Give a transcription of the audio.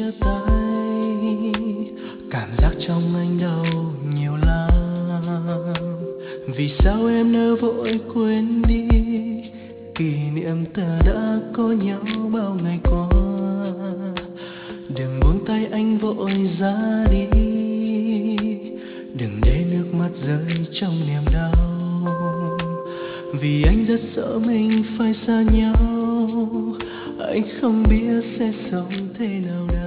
chia tay, cảm giác trong anh đau nhiều lắm. Vì sao em nỡ vội quên đi kỷ niệm ta đã có nhau bao ngày qua. Đừng buông tay anh vội ra đi, đừng để nước mắt rơi trong niềm đau. Vì anh rất sợ mình phải xa nhau, anh không biết sẽ sống thế nào đâu.